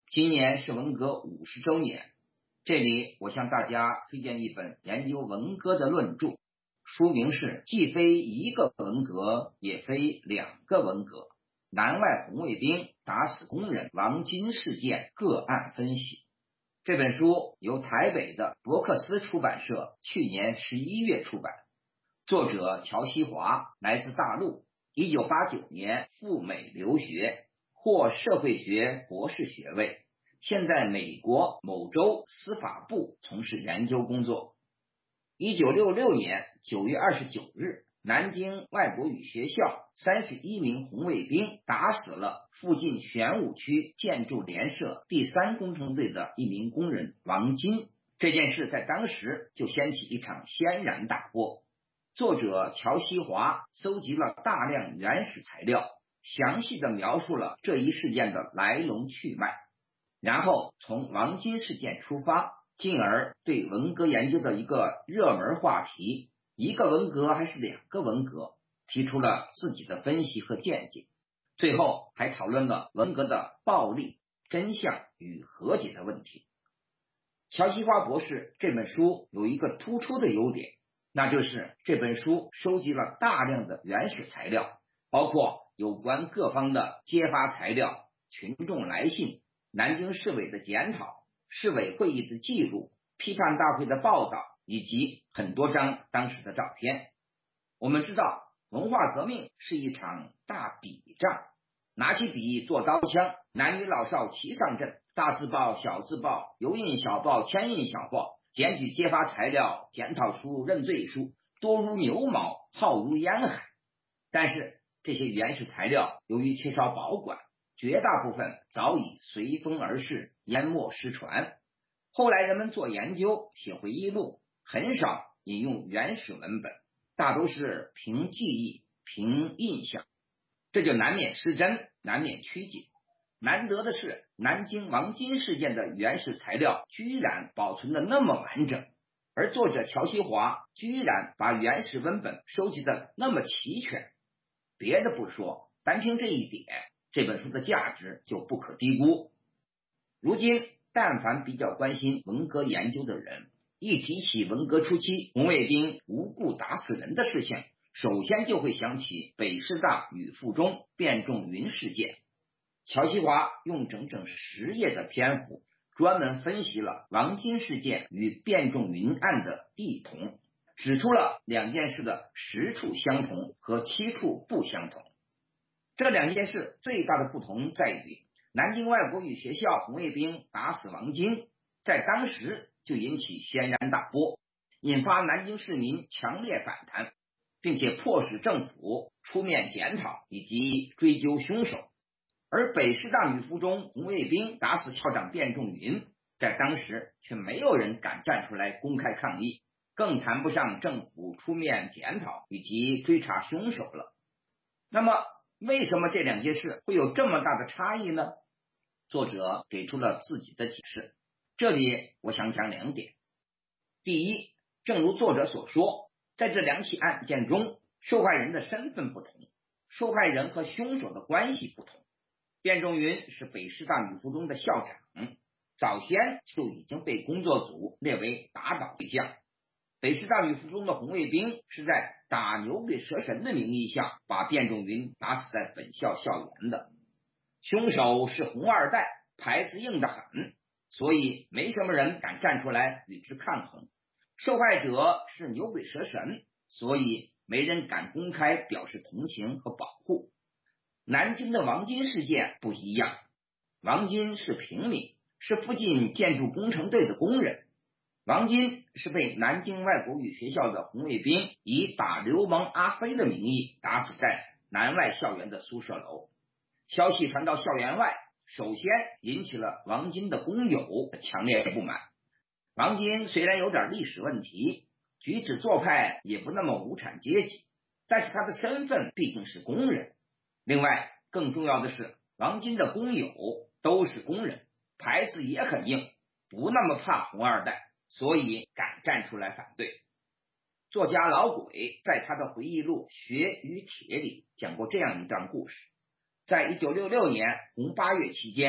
今年是文革50周年，这里我向大家推荐一本研究文革的论著，书名是《既非一个文革，也非两个文革：南外红卫兵打死工人王金事件个案分析》。这本书由台北的博克斯出版社去年11月出版，作者乔西华来自大陆，1989年赴美留学，获社会学博士学位，现在美国某州司法部从事研究工作。1966年9月29日，南京外国语学校31名红卫兵打死了附近玄武区建筑联社第3工程队的一名工人王金。这件事在当时就掀起一场轩然大波。作者乔西华搜集了大量原始材料，详细地描述了这一事件的来龙去脉，然后从王金事件出发，进而对文革研究的一个热门话题，一个文革还是两个文革，提出了自己的分析和见解。最后还讨论了文革的暴力、真相与和解的问题。乔西华博士这本书有一个突出的优点，那就是这本书收集了大量的原始材料，包括有关各方的揭发材料、群众来信、南京市委的检讨、市委会议的记录、批判大会的报道，以及很多张当时的照片。我们知道文化革命是一场大笔仗，拿起笔做刀枪，男女老少齐上阵，大字报、小字报、油印小报、铅印小报，检举揭发材料、检讨书、认罪书，多如牛毛，浩如烟海。但是这些原始材料由于缺少保管，绝大部分早已随风而逝，淹没失传。后来人们做研究写回忆录，很少引用原始文本，大都是凭记忆、凭印象，这就难免失真，难免曲解。难得的是，南京王金事件的原始材料居然保存得那么完整，而作者乔西华居然把原始文本收集得那么齐全。别的不说，单凭这一点，这本书的价值就不可低估。如今但凡比较关心文革研究的人，一提起文革初期红卫兵无故打死人的事情，首先就会想起北师大吕附中卞仲云事件。乔西华用整整10页的篇幅，专门分析了王金事件与卞仲云案的异同，指出了两件事的10处相同和7处不相同。这两件事最大的不同在于，南京外国语学校红卫兵打死王金，在当时就引起轩然大波，引发南京市民强烈反弹，并且迫使政府出面检讨以及追究凶手。而北师大女附中红卫兵打死校长卞仲云，在当时却没有人敢站出来公开抗议，更谈不上政府出面检讨以及追查凶手了。那么为什么这两件事会有这么大的差异呢？作者给出了自己的解释，这里我想讲2点。第一，正如作者所说，在这2起案件中，受害人的身份不同，受害人和凶手的关系不同。卞仲云是北师大女附中的校长，早先就已经被工作组列为打倒对象。北师大女附中的红卫兵是在打牛给蛇神的名义下把卞仲云打死在本校校园的。凶手是红二代，牌子硬得很，所以没什么人敢站出来与之抗衡。受害者是牛鬼蛇神，所以没人敢公开表示同情和保护。南京的王金事件不一样，王金是平民，是附近建筑工程队的工人。王金是被南京外国语学校的红卫兵以打流氓阿飞的名义打死在南外校园的宿舍楼。消息传到校园外，首先引起了王金的工友的强烈不满。王金虽然有点历史问题，举止做派也不那么无产阶级，但是他的身份毕竟是工人。另外更重要的是，王金的工友都是工人，牌子也很硬，不那么怕红二代，所以敢站出来反对。作家老鬼在他的回忆录《学与铁》里讲过这样一段故事。在1966年红8月期间，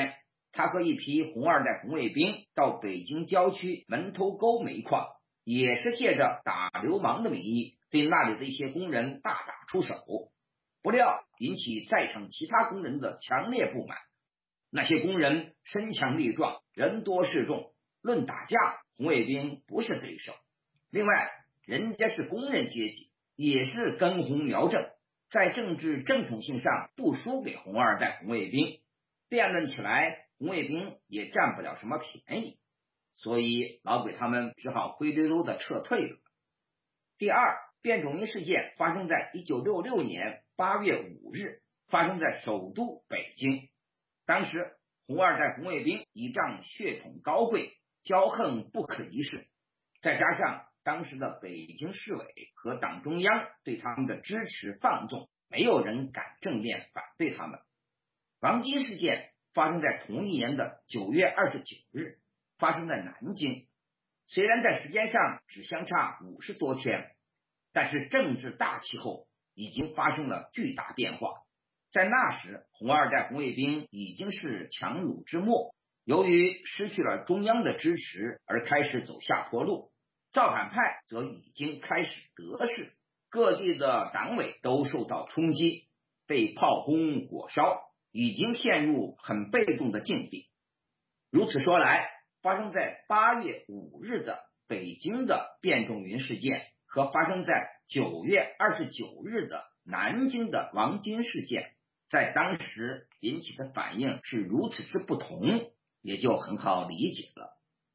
他和一批红二代红卫兵到北京郊区门头沟煤矿，也是借着打流氓的名义，对那里的一些工人大打出手，不料引起在场其他工人的强烈不满。那些工人身强力壮，人多势众，论打架，红卫兵不是对手。另外，人家是工人阶级，也是根红苗正，在政治正统性上不输给红二代红卫兵，辩论起来红卫兵也占不了什么便宜，所以老鬼他们只好灰溜溜的撤退了。第二，变种营事件发生在1966年8月5日，发生在首都北京。当时红二代红卫兵倚仗血统高贵，骄横不可一世，再加上当时的北京市委和党中央对他们的支持放纵，没有人敢正面反对他们。王金事件发生在同一年的9月29日，发生在南京。虽然在时间上只相差50多天，但是政治大气候已经发生了巨大变化。在那时，红二代红卫兵已经是强弩之末，由于失去了中央的支持而开始走下坡路。造反派则已经开始得势，各地的党委都受到冲击，被炮轰火烧，已经陷入很被动的境地。如此说来，发生在8月5日的北京的变种云事件和发生在9月29日的南京的王金事件，在当时引起的反应是如此之不同，也就很好理解了。